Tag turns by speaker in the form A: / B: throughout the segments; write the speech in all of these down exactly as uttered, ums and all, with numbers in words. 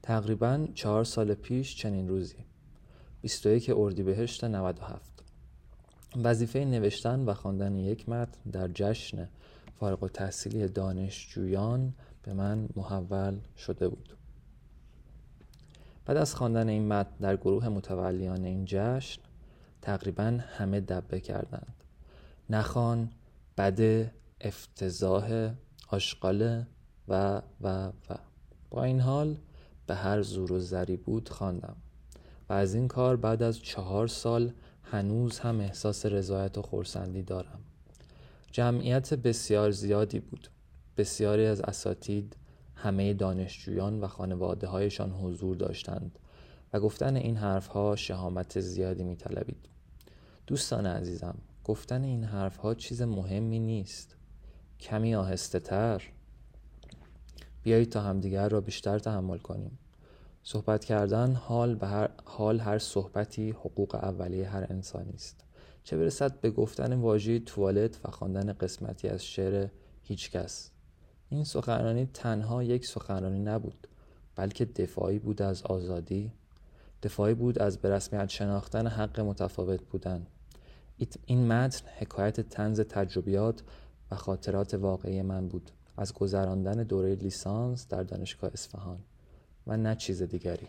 A: تقریباً چهار سال پیش چنین روزی، بیست و یک اردیبهشت نود و هفت، وظیفه نوشتن و خواندن یک متن در جشن فارغ التحصیلی دانشجویان به من محول شده بود. بعد از خواندن این متن در گروه متولیان این جشن، تقریباً همه دبه کردند. نخوان، بده، افتضاح، آشغاله و و و با این حال به هر زور و زری بود خواندم و از این کار بعد از چهار سال هنوز هم احساس رضایت و خرسندی دارم. جمعیت بسیار زیادی بود. بسیاری از اساتید، همه دانشجویان و خانواده هایشان حضور داشتند و گفتن این حرف ها شهامت زیادی می طلبید. دوستان عزیزم، گفتن این حرف ها چیز مهمی نیست. کمی آهسته تر. بیایید تا همدیگر را بیشتر تحمل کنیم. صحبت کردن حال به هر حال هر صحبتی حقوق اولیه هر انسانی است. چه برسد به گفتن واژه توالت و خواندن قسمتی از شعر هیچ کس. این سخنرانی تنها یک سخنرانی نبود، بلکه دفاعی بود از آزادی، دفاعی بود از به رسمیت شناختن حق متفاوت بودن. این متن حکایت طنز تجربیات و خاطرات واقعی من بود از گذراندن دوره لیسانس در دانشگاه اصفهان و نه چیز دیگری.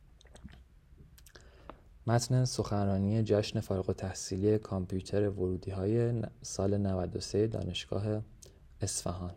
A: متن سخنرانی جشن فارغ التحصیلی کامپیوتر ورودی های سال نود و سه دانشگاه اصفهان.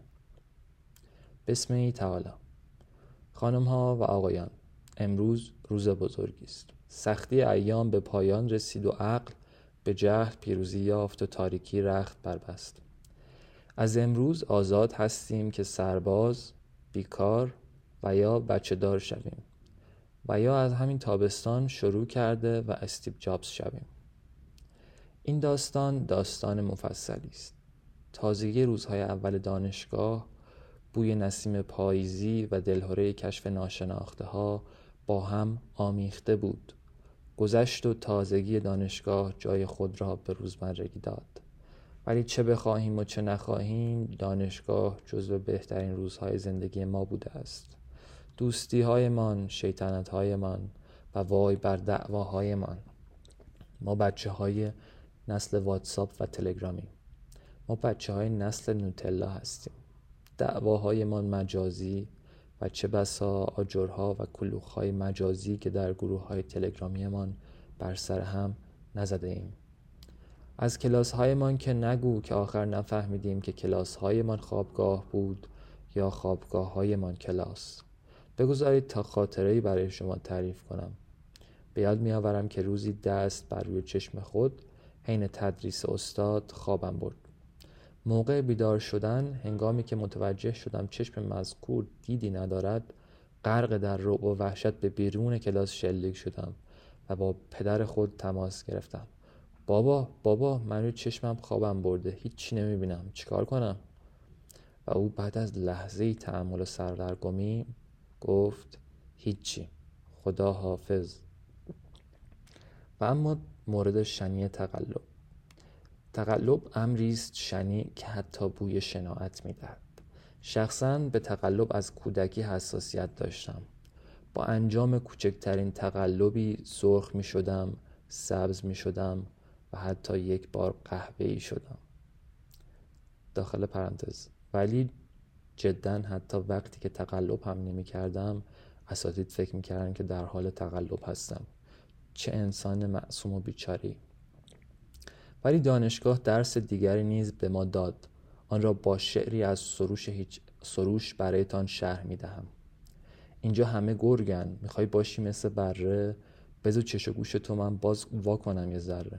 A: بسم تعالی. خانم ها و آقایان، امروز روز بزرگی است. سختی ایام به پایان رسید و عقل به جهل پیروزی یافت و تاریکی رخت بربست. از امروز آزاد هستیم که سرباز، بیکار و یا بچه دار شویم و یا از همین تابستان شروع کرده و استیو جابز شویم. این داستان داستان مفصلی است. تازگی روزهای اول دانشگاه، بوی نسیم پاییزی و دلهره کشف ناشناخته ها با هم آمیخته بود. گذشت و تازگی دانشگاه جای خود را به روزمرگی داد. ولی چه بخواهیم و چه نخواهیم، دانشگاه جزو بهترین روزهای زندگی ما بوده است. دوستی هایمان، شیطنت هایمان و وای بر دعواهایمان. ما بچه های نسل واتساپ و تلگرامی. ما بچه های نسل نوتلا هستیم. دعواهایمان مجازی و چه بسا آجرها و کلوخهای مجازی که در گروه های تلگرامیمان بر سر هم نزده ایم. از کلاس هایمان که نگو که آخر نفهمیدیم که کلاس هایمان خوابگاه بود یا خوابگاه هایمان کلاس. بگذارید تا خاطره‌ای برای شما تعریف کنم. به یاد می آورم که روزی دست بر روی چشم خود حین تدریس استاد خوابم برد. موقع بیدار شدن، هنگامی که متوجه شدم چشم مذکور دیدی ندارد، غرق در رعب و وحشت به بیرون کلاس شلیک شدم و با پدر خود تماس گرفتم. بابا بابا من روی چشمم خوابم برده، هیچی نمی بینم، چیکار کنم؟ و او بعد از لحظه‌ای تأمل و سردرگمی گفت هیچی، خدا حافظ. و اما مورد شنیع تقلب. تقلب امری است شنیع که حتی بوی شناعت می‌دهد. شخصاً به تقلب از کودکی حساسیت داشتم. با انجام کوچکترین تقلبی سرخ می‌شدم، سبز می‌شدم و حتی یک بار قهوه‌ای شدم. داخل پرانتز. ولی جداً حتی وقتی که تقلب هم نمی‌کردم، اساتید فکر می‌کردن که در حال تقلب هستم. چه انسان معصوم و بیچاره‌ای. ولی دانشگاه درس دیگری نیز به ما داد. آن را با شعری از سروش هیچ سروش برایتان شرح می‌دهم. اینجا همه گرگن، می‌خوای باشی مثل بره؟ بذار چش و گوش تو من باز وا کنم یه ذره.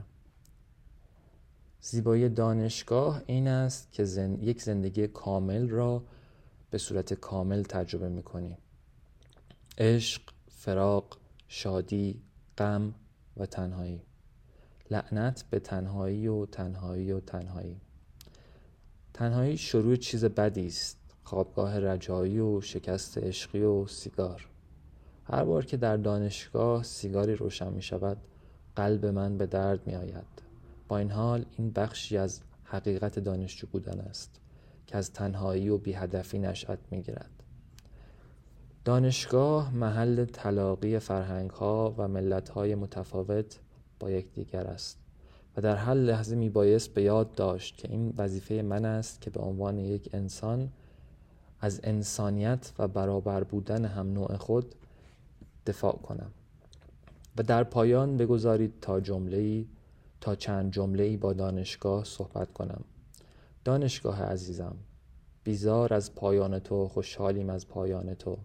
A: زیبایی دانشگاه این است که زن... یک زندگی کامل را به صورت کامل تجربه می‌کنی. عشق، فراق، شادی، غم و تنهایی. لعنت به تنهایی و تنهایی و تنهایی. تنهایی شروع چیز بدی است. خوابگاه رجایی و شکست عشقی و سیگار. هر بار که در دانشگاه سیگاری روشن می شود، قلب من به درد می آید. با این حال این بخشی از حقیقت دانشجو بودن است که از تنهایی و بی هدفی نشأت می گیرد. دانشگاه محل تلاقی فرهنگ‌ها و ملت‌های متفاوت با یکدیگر است و در هر لحظه میبایست به یاد داشت که این وظیفه من است که به عنوان یک انسان از انسانیت و برابر بودن هم نوع خود دفاع کنم. و در پایان بگذارید تا جمله‌ای تا چند جمله‌ای با دانشگاه صحبت کنم. دانشگاه عزیزم، بیزار از پایان تو، خوشحالیم از پایان تو.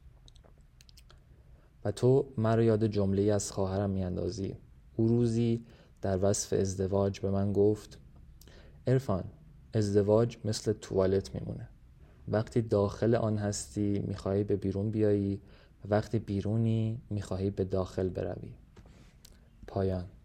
A: و تو مرا یاد جمله‌ای از خواهرم میاندازی. او روزی در وصف ازدواج به من گفت: عرفان، ازدواج مثل توالت میمونه. وقتی داخل آن هستی میخواهی به بیرون بیایی و وقتی بیرونی میخواهی به داخل بروی. پایان.